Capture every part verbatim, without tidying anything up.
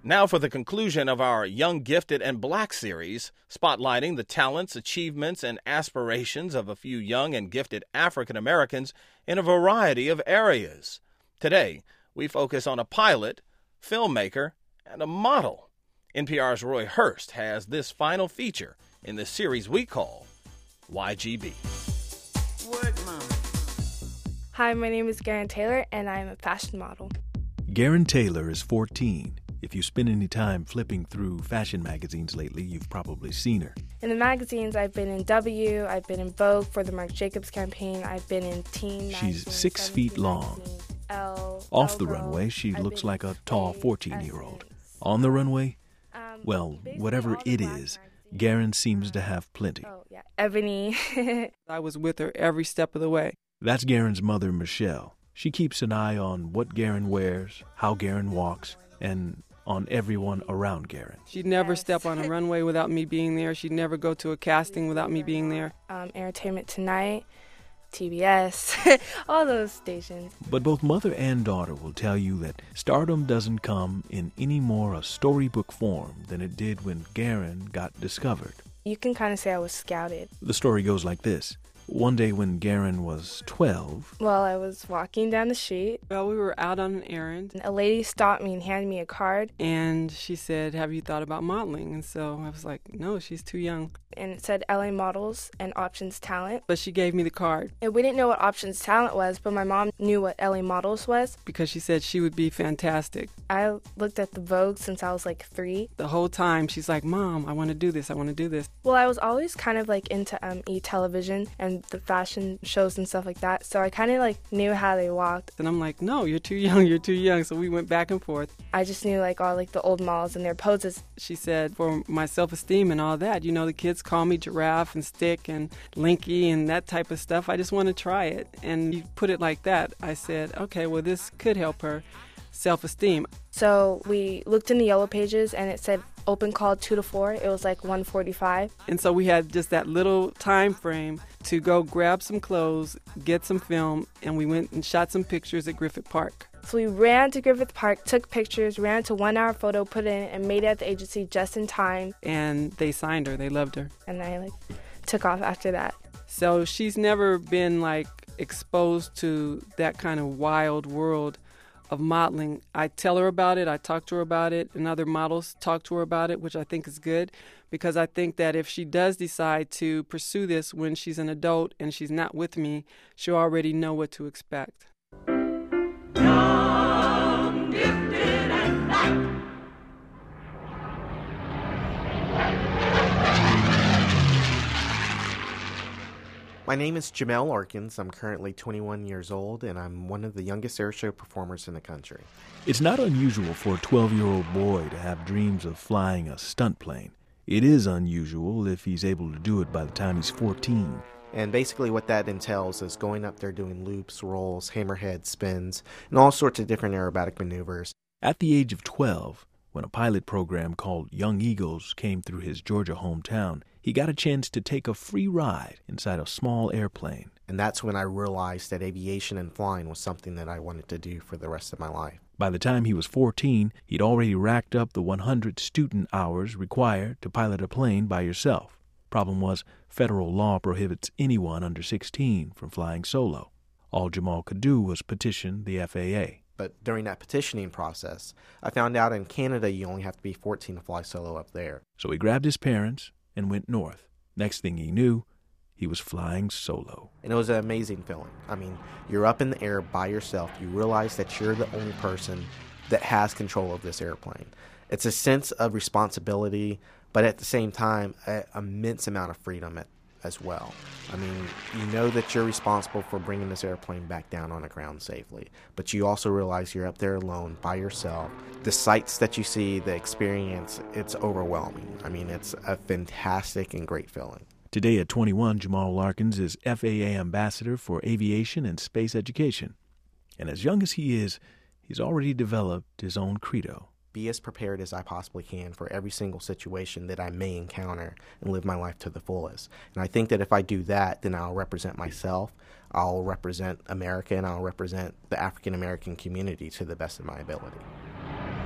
Now for the conclusion of our Young, Gifted, and Black series, spotlighting the talents, achievements, and aspirations of a few young and gifted African Americans in a variety of areas. Today, we focus on a pilot, filmmaker, and a model. N P R's Roy Hurst has this final feature in the series we call Y G B. Work, Mom. Hi, my name is Garen Taylor, and I'm a fashion model. Garen Taylor is fourteen. If you spend any time flipping through fashion magazines lately, you've probably seen her. In the magazines, I've been in W, I've been in Vogue for the Marc Jacobs campaign, I've been in Teen She's magazine, six feet long. magazine, Elle, Off Elle the Girl. runway, she I've looks been like in a tall Faye, fourteen-year-old. Essence. On the runway, Um, well, basically whatever all the it Black is, magazines. Garen seems to have plenty. Oh, yeah, Ebony. I was with her every step of the way. That's Garen's mother, Michelle. She keeps an eye on what Garen wears, how Garen walks, and on everyone around Garen. She'd never Yes. step on a runway without me being there. She'd never go to a casting without me being there. um, Entertainment Tonight, T B S, all those stations. But both mother and daughter will tell you that stardom doesn't come in any more a storybook form than it did when Garen got discovered. You can kind of say I was scouted. The story goes like this. One day when Garen was twelve, Well, I was walking down the street, Well, we were out on an errand, and a lady stopped me and handed me a card, and she said, "Have you thought about modeling?" And so I was like, "No, she's too young." and it said L A Models and Options Talent. But she gave me the card And we didn't know what Options Talent was, but my mom knew what L A Models was. because she said she would be fantastic. I looked at the Vogue since I was like three. The whole time she's like, "Mom, I want to do this. I want to do this." Well, I was always kind of like into um, e-television and the fashion shows and stuff like that, so I kind of like knew how they walked. And I'm like, "No, you're too young. You're too young." So we went back and forth. I just knew like all like the old models and their poses. She said, for my self-esteem and all that, you know, the kids call me Giraffe and Stick and Linky and that type of stuff. I just want to try it. And you put it like that. I said, okay, well, this could help her self-esteem. So we looked in the yellow pages and it said open call two to four. It was like one forty-five. And so we had just that little time frame to go grab some clothes, get some film, and we went and shot some pictures at Griffith Park. So we ran to Griffith Park, took pictures, ran to one hour photo, put it in, and made it at the agency just in time. And they signed her. They loved her. And I like took off after that. So she's never been like exposed to that kind of wild world of modeling. I tell her about it, I talk to her about it, and other models talk to her about it, which I think is good, because I think that if she does decide to pursue this when she's an adult and she's not with me, she'll already know what to expect. Young, gifted, and black. My name is Jamel Larkins. I'm currently twenty-one years old, and I'm one of the youngest airshow performers in the country. it's not unusual for a twelve-year-old boy to have dreams of flying a stunt plane. It is unusual if he's able to do it by the time he's fourteen. And basically what that entails is going up there doing loops, rolls, hammerhead, spins, and all sorts of different aerobatic maneuvers. At the age of twelve, when a pilot program called Young Eagles came through his Georgia hometown, he got a chance to take a free ride inside a small airplane. And that's when I realized that aviation and flying was something that I wanted to do for the rest of my life. By the time he was fourteen, he'd already racked up the one hundred student hours required to pilot a plane by yourself. Problem was, federal law prohibits anyone under sixteen from flying solo. All Jamal could do was petition the F A A. But during that petitioning process, I found out in Canada you only have to be fourteen to fly solo up there. So he grabbed his parents and went north. Next thing he knew, he was flying solo. And it was an amazing feeling. I mean, you're up in the air by yourself. You realize that you're the only person that has control of this airplane. It's a sense of responsibility, but at the same time, an immense amount of freedom at, as well. I mean, you know that you're responsible for bringing this airplane back down on the ground safely, but you also realize you're up there alone by yourself. The sights that you see, the experience, it's overwhelming. I mean, it's a fantastic and great feeling. Today at twenty-one, Jamal Larkins is F A A Ambassador for Aviation and Space Education. And as young as he is, he's already developed his own credo. Be as prepared as I possibly can for every single situation that I may encounter and live my life to the fullest. And I think that if I do that, then I'll represent myself, I'll represent America, and I'll represent the African American community to the best of my ability.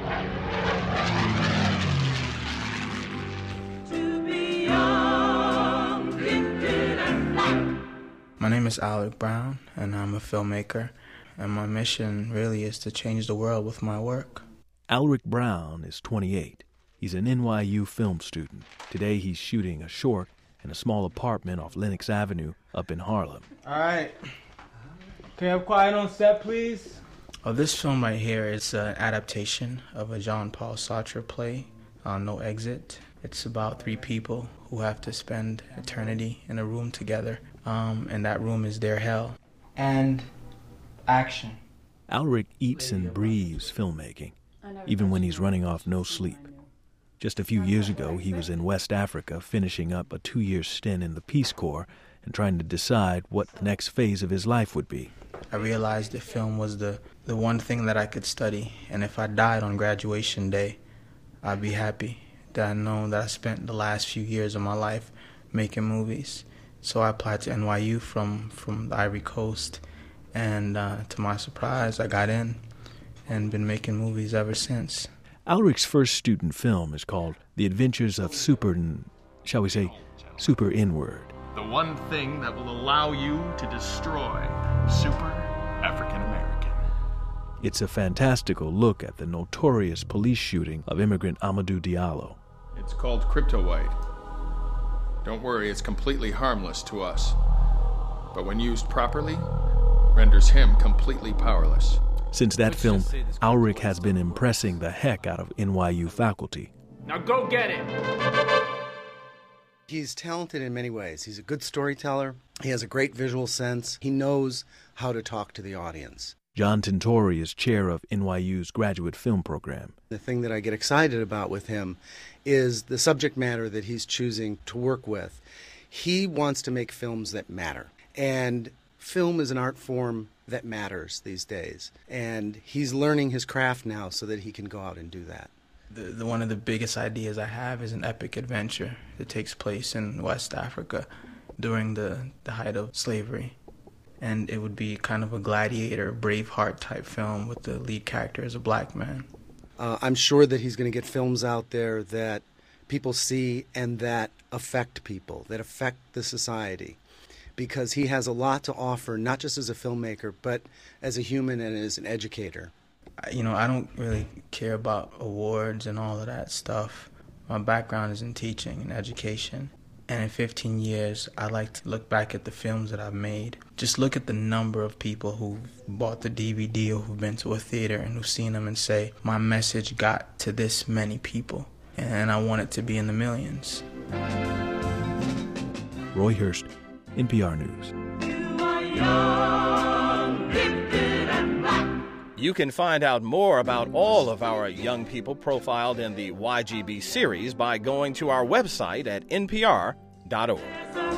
To be young, gifted, and black. My name is Alec Brown, and I'm a filmmaker, and my mission really is to change the world with my work. Alric Brown is twenty-eight. He's an N Y U film student. Today he's shooting a short in a small apartment off Lenox Avenue up in Harlem. All right. Can you have quiet on set, please? Oh, this film right here is an adaptation of a Jean-Paul Sartre play, uh, No Exit. It's about three people who have to spend eternity in a room together, um, and that room is their hell. And action. Alric eats and breathes filmmaking, even when he's running off no sleep. Just a few years ago, he was in West Africa finishing up a two-year stint in the Peace Corps and trying to decide what the next phase of his life would be. I realized that film was the, the one thing that I could study, and if I died on graduation day, I'd be happy that I know that I spent the last few years of my life making movies. So I applied to N Y U from, from the Ivory Coast, and uh, to my surprise, I got in and been making movies ever since. Alric's first student film is called The Adventures of Super, shall we say, Super N-Word. The one thing that will allow you to destroy Super African American. It's a fantastical look at the notorious police shooting of immigrant Amadou Diallo. It's called Crypto White. Don't worry, it's completely harmless to us. But when used properly, renders him completely powerless. Since that film, Alric has been impressing the heck out of N Y U faculty. Now go get it! He's talented in many ways. He's a good storyteller. He has a great visual sense. He knows how to talk to the audience. John Tintori is chair of N Y U's graduate film program. The thing that I get excited about with him is the subject matter that he's choosing to work with. He wants to make films that matter. And film is an art form that matters these days. And he's learning his craft now so that he can go out and do that. The, the one of the biggest ideas I have is an epic adventure that takes place in West Africa during the, the height of slavery. And it would be kind of a gladiator, Braveheart type film with the lead character as a black man. Uh, I'm sure that he's going to get films out there that people see and that affect people, that affect the society. Because he has a lot to offer, not just as a filmmaker, but as a human and as an educator. You know, I don't really care about awards and all of that stuff. My background is in teaching and education. And in fifteen years, I like to look back at the films that I've made. Just look at the number of people who've bought the D V D or who've been to a theater and who've seen them and say, my message got to this many people. And I want it to be in the millions. Roy Hurst, N P R News. You are young, gifted, and black. You can find out more about all of our young people profiled in the Y G B series by going to our website at N P R dot org.